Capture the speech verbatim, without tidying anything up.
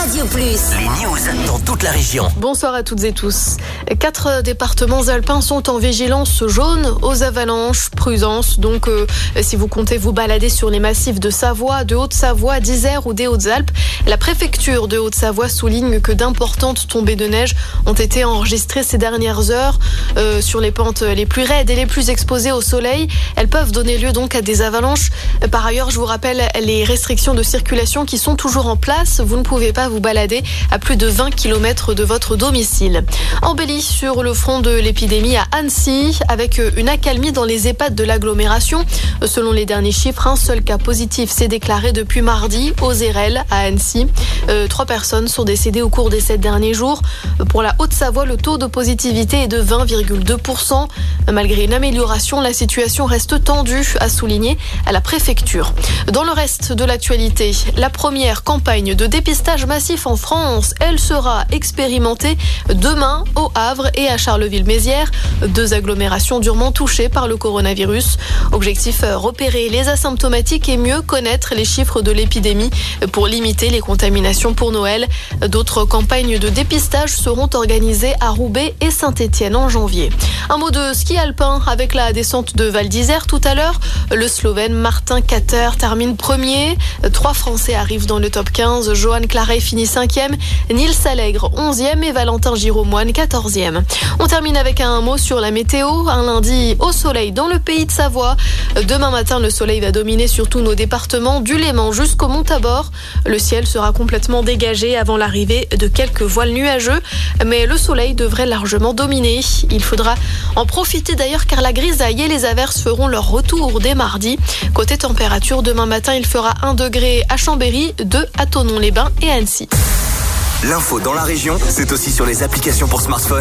Radio Plus. Les news dans toute la région. Bonsoir à toutes et tous. Quatre départements alpins sont en vigilance jaune aux avalanches. Prudence, donc, euh, si vous comptez vous balader sur les massifs de Savoie, de Haute-Savoie, d'Isère ou des Hautes-Alpes. La préfecture de Haute-Savoie souligne que d'importantes tombées de neige ont été enregistrées ces dernières heures. Euh, sur les pentes les plus raides et les plus exposées au soleil, elles peuvent donner lieu donc à des avalanches. Par ailleurs, je vous rappelle les restrictions de circulation qui sont toujours en place. Vous ne pouvez pas vous balader à plus de vingt kilomètres de votre domicile. Embellie sur le front de l'épidémie à Annecy, avec une accalmie dans les EHPAD de l'agglomération. Selon les derniers chiffres, un seul cas positif s'est déclaré depuis mardi aux Érelles à Annecy. Euh, trois personnes sont décédées au cours des sept derniers jours. Pour la Haute-Savoie, le taux de positivité est de vingt virgule deux pour cent. Malgré une amélioration, la situation reste tendue, a souligné à la préfecture. Dans le reste de l'actualité, la première campagne de dépistage massif en France, elle sera expérimentée demain au Havre et à Charleville-Mézières, deux agglomérations durement touchées par le coronavirus. Objectif, repérer les asymptomatiques et mieux connaître les chiffres de l'épidémie pour limiter les contaminations pour Noël. D'autres campagnes de dépistage seront organisées à Roubaix et Saint-Étienne en janvier. Un mot de ski alpin avec la descente de Val d'Isère tout à l'heure. Le Slovène Martin Kater termine premier. Trois Français arrivent dans le top quinze. Johan Claret finit cinquième. Nils Allègre onzième et Valentin Giromoine quatorzième. On termine avec un mot sur la météo. Un lundi au soleil dans le pays de Savoie. Demain matin, le soleil va dominer sur tous nos départements du Léman jusqu'au Montabor. Le ciel sera complètement dégagé avant l'arrivée de quelques voiles nuageux. Mais le soleil devrait largement dominer. Il faudra en profiter d'ailleurs car la grisaille et les averses feront leur retour dès mardi. Côté température, demain matin, il fera un degré à Chambéry, deux à Thonon-les-Bains et Annecy. L'info dans la région, c'est aussi sur les applications pour smartphone